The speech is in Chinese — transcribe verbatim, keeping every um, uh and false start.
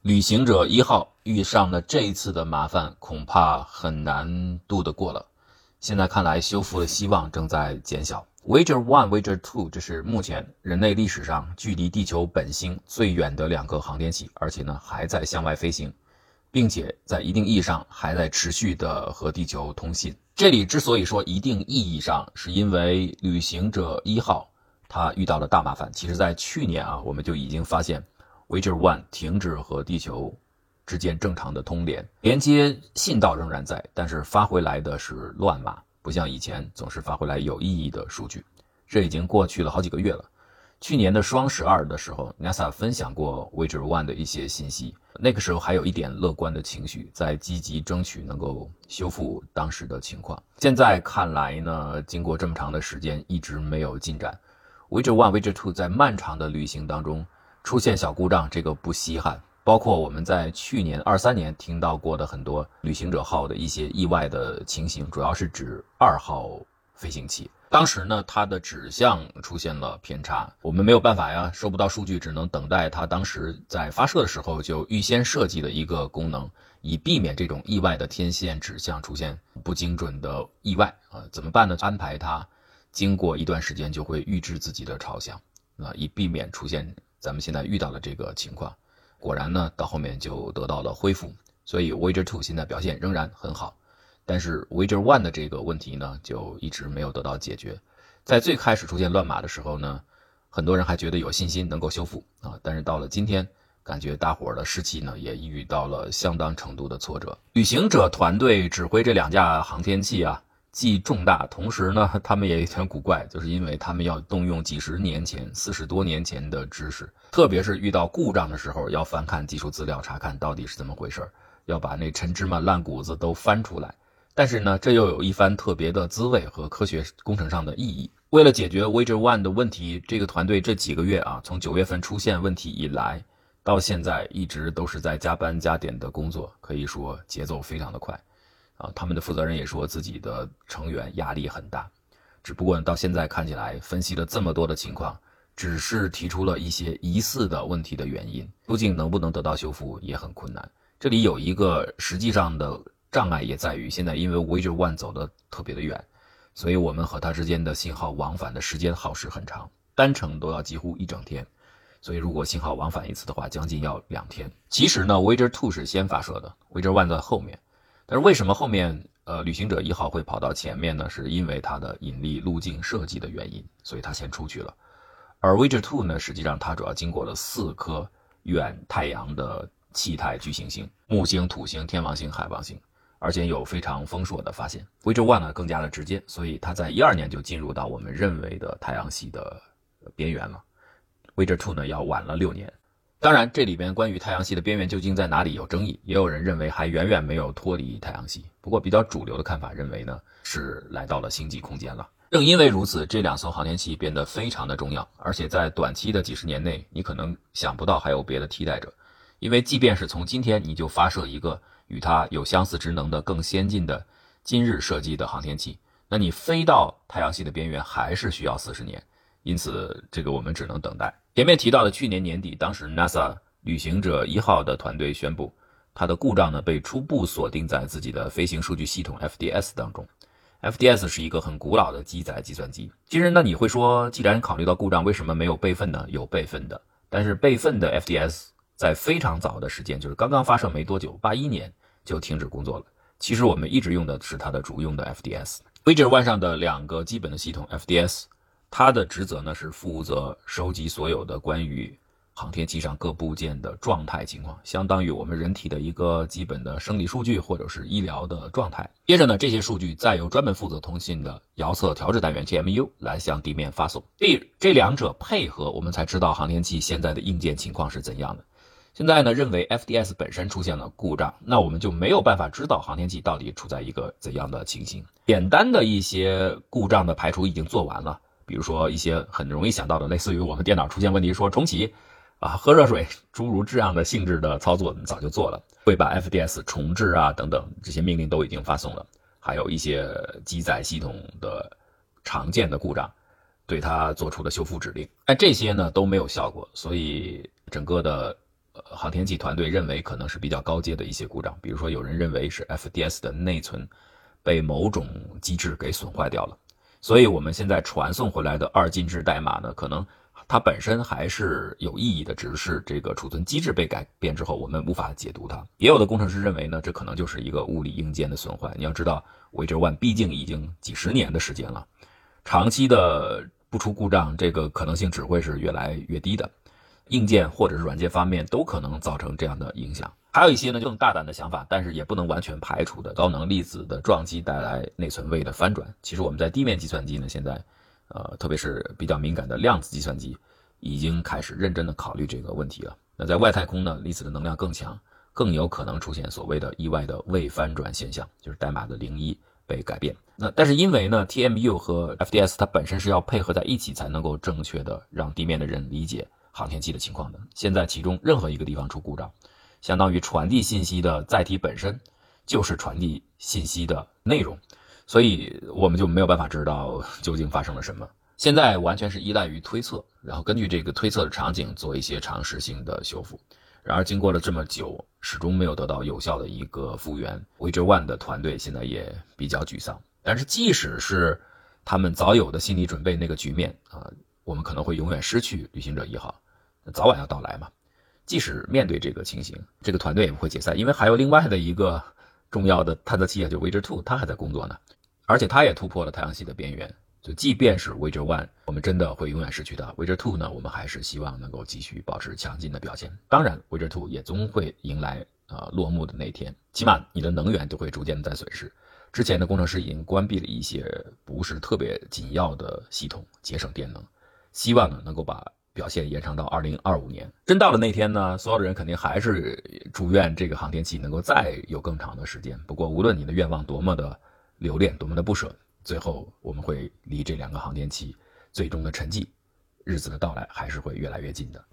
旅行者一号遇上了这一次的麻烦，恐怕很难渡得过了。现在看来，修复的希望正在减小。Voyager one、Voyager two 这是目前人类历史上距离地球本星最远的两个航天器，而且呢还在向外飞行，并且在一定意义上还在持续的和地球通信。这里之所以说一定意义上，是因为旅行者一号它遇到了大麻烦。其实在去年啊，我们就已经发现Voyager one 停止和地球之间正常的通联，连接信道仍然在，但是发回来的是乱码，不像以前总是发回来有意义的数据。这已经过去了好几个月了。去年的双十二的时候 NASA 分享过 Voyager one 的一些信息，那个时候还有一点乐观的情绪，在积极争取能够修复当时的情况。现在看来呢，经过这么长的时间一直没有进展。Voyager one、Voyager two 在漫长的旅行当中出现小故障，这个不稀罕，包括我们在去年二三年听到过的很多旅行者号的一些意外的情形，主要是指二号飞行器。当时呢，它的指向出现了偏差，我们没有办法呀，收不到数据，只能等待它当时在发射的时候就预先设计的一个功能，以避免这种意外的天线指向出现不精准的意外啊。怎么办呢？安排它经过一段时间就会预知自己的朝向啊，以避免出现咱们现在遇到的这个情况。果然呢，到后面就得到了恢复，所以 Voyager two 现在表现仍然很好。但是 Voyager one 的这个问题呢，就一直没有得到解决。在最开始出现乱码的时候呢，很多人还觉得有信心能够修复啊，但是到了今天，感觉大伙儿的士气呢也遇到了相当程度的挫折。旅行者团队指挥这两架航天器啊，既重大，同时呢，他们也有点古怪，就是因为他们要动用几十年前、四十多年前的知识，特别是遇到故障的时候，要翻看技术资料，查看到底是怎么回事，要把那陈芝麻烂谷子都翻出来。但是呢，这又有一番特别的滋味和科学工程上的意义。为了解决 Voyager one 的问题，这个团队这几个月啊，从九月份出现问题以来，到现在一直都是在加班加点的工作，可以说节奏非常的快。啊，他们的负责人也说自己的成员压力很大，只不过到现在看起来，分析了这么多的情况，只是提出了一些疑似的问题的原因，究竟能不能得到修复也很困难。这里有一个实际上的障碍也在于，现在因为 Voyager one 走得特别的远，所以我们和它之间的信号往返的时间耗时很长，单程都要几乎一整天，所以如果信号往返一次的话，将近要两天。其实呢 Voyager two 是先发射的， Voyager one 在后面。但是为什么后面呃旅行者一号会跑到前面呢？是因为它的引力路径设计的原因，所以它先出去了。而 Voyager two 呢，实际上它主要经过了四颗远太阳的气态巨行星，木星、土星、天王星、海王星，而且有非常丰硕的发现。Voyager one 呢更加的直接，所以它在一二年就进入到我们认为的太阳系的边缘了。Voyager two 呢要晚了六年。当然，这里边关于太阳系的边缘究竟在哪里有争议，也有人认为还远远没有脱离太阳系。不过比较主流的看法认为呢，是来到了星际空间了。正因为如此，这两艘航天器变得非常的重要，而且在短期的几十年内，你可能想不到还有别的替代者。因为即便是从今天你就发射一个与它有相似职能的更先进的今日设计的航天器，那你飞到太阳系的边缘还是需要四十年。因此这个我们只能等待。前面提到的去年年底，当时 NASA 旅行者一号的团队宣布，它的故障呢被初步锁定在自己的飞行数据系统 F D S 当中。F D S 是一个很古老的机载计算机。其实呢，你会说，既然考虑到故障，为什么没有备份呢？有备份的，但是备份的 F D S 在非常早的时间，就是刚刚发射没多久，八一年就停止工作了。其实我们一直用的是它的主用的 F D S。Voyager one 上的两个基本的系统 F D S，它的职责呢是负责收集所有的关于航天器上各部件的状态情况，相当于我们人体的一个基本的生理数据或者是医疗的状态。接着呢，这些数据再由专门负责通信的遥测调制单元 T M U 来向地面发送。这这两者配合，我们才知道航天器现在的硬件情况是怎样的。现在呢，认为 F D S 本身出现了故障，那我们就没有办法知道航天器到底处在一个怎样的情形。简单的一些故障的排除已经做完了。比如说一些很容易想到的，类似于我们电脑出现问题说重启啊，喝热水，诸如这样的性质的操作早就做了，会把 F D S 重置啊等等这些命令都已经发送了。还有一些机载系统的常见的故障，对它做出了修复指令，但这些呢都没有效果，所以整个的航天器团队认为可能是比较高阶的一些故障，比如说有人认为是 F D S 的内存被某种机制给损坏掉了，所以我们现在传送回来的二进制代码呢，可能它本身还是有意义的，只是这个储存机制被改变之后，我们无法解读它。也有的工程师认为呢，这可能就是一个物理硬件的损坏。你要知道 Voyager 一毕竟已经几十年的时间了，长期的不出故障，这个可能性只会是越来越低的。硬件或者是软件方面都可能造成这样的影响。还有一些呢更大胆的想法，但是也不能完全排除的，高能粒子的撞击带来内存位的翻转。其实我们在地面计算机呢，现在呃，特别是比较敏感的量子计算机，已经开始认真的考虑这个问题了。那在外太空呢，粒子的能量更强，更有可能出现所谓的意外的位翻转现象，就是代码的零一被改变。那但是因为呢 T M U 和 F D S 它本身是要配合在一起才能够正确的让地面的人理解航天器的情况的，现在其中任何一个地方出故障，相当于传递信息的载体本身就是传递信息的内容，所以我们就没有办法知道究竟发生了什么。现在完全是依赖于推测，然后根据这个推测的场景做一些常识性的修复。然而经过了这么久，始终没有得到有效的一个复原， Voyager 一的团队现在也比较沮丧。但是即使是他们早有的心理准备，那个局面啊，我们可能会永远失去旅行者一号，早晚要到来嘛。即使面对这个情形，这个团队也不会解散，因为还有另外的一个重要的探测器啊，就是 Voyager 二，它还在工作呢，而且它也突破了太阳系的边缘。所以即便是 Voyager 一，我们真的会永远失去它， Voyager 二呢，我们还是希望能够继续保持强劲的表现。当然 Voyager 二也总会迎来呃落幕的那天，起码你的能源就会逐渐的在损失。之前的工程师已经关闭了一些不是特别紧要的系统，节省电能，希望呢能够把表现延长到二零二五年。真到了那天呢，所有的人肯定还是祝愿这个航天器能够再有更长的时间。不过无论你的愿望多么的留恋，多么的不舍，最后我们会离这两个航天器最终的沉寂日子的到来还是会越来越近的。